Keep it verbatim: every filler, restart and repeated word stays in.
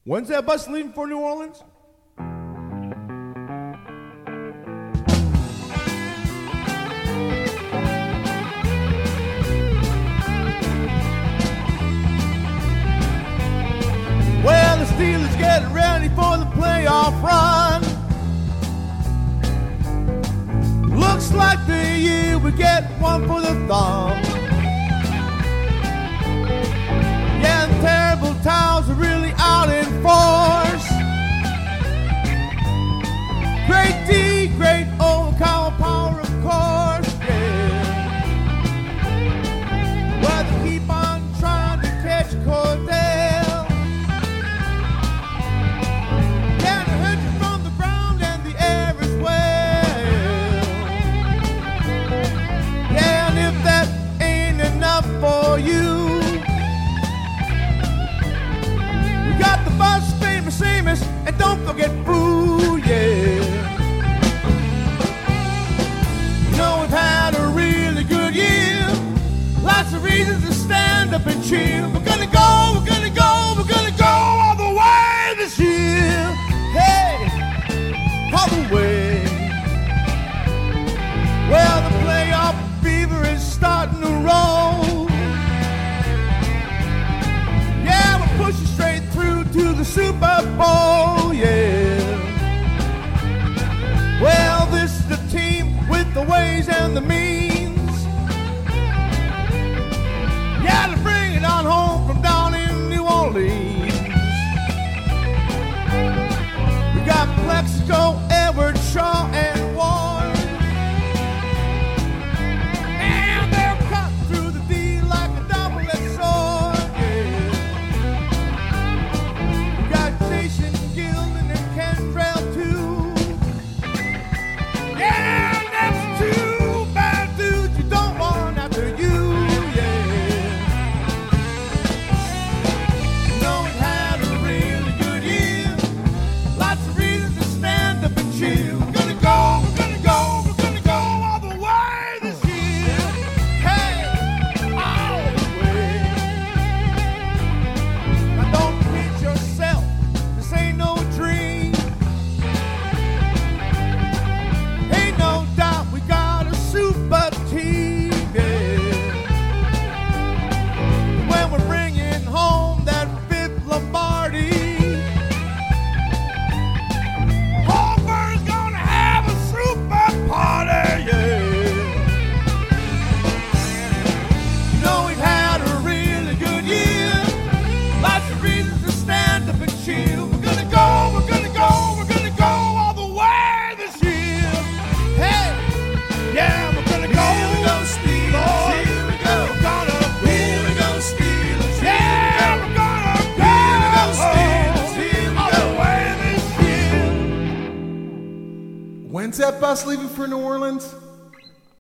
When's that bus leaving for New Orleans? Well, the Steelers getting ready for the playoff run. Looks like the year we get one for the thumb. Yeah, the terrible towels are really out in force. Great D, great old cow power, of course, yeah. Well, they keep on trying to catch Cordell. Yeah, they hurt you from the ground and the air as well. Yeah, and if that ain't enough for you, got the bus, famous Amos, and don't forget Boo, yeah. You know we've had a really good year. Lots of reasons to stand up and cheer. We're gonna go, we're gonna go, we're gonna go all the way this year. Hey, all the way. Well, the playoff fever is starting to roll. Yeah, we're pushing straight through to the Super Bowl, yeah. Well, this is the team with the ways and the means. Yeah, to bring it on home from down in New Orleans. We got Plexico, Edward, Shaw, and Ward. And they'll cut through the D like a double-edged sword, yeah. Jason Gilden and Kendrell too. Yeah, that's two bad dudes you don't want after you, yeah. You know we've had a really good year. Lots of reasons to stand up and cheer. We're gonna go, we're gonna go, we're gonna go all the way this year. Hey, all the way. Now don't kid yourself. This ain't no dream. Ain't no doubt we got a super team, yeah. When we're bringing home that fifth Lombardi, Auburn's gonna have a super party, yeah. You know we've had a really good year. Lots of reasons to stand up and cheer. We're gonna go, we're gonna go, we're gonna go all the way this year. Hey, yeah, we're gonna go. Here we go, Steelers. Here we go. We're gonna. Here we go, Steelers. Yeah, we're gonna go. Here we go, Steelers. Here we go. All the way this year. When's that bus leaving for New Orleans?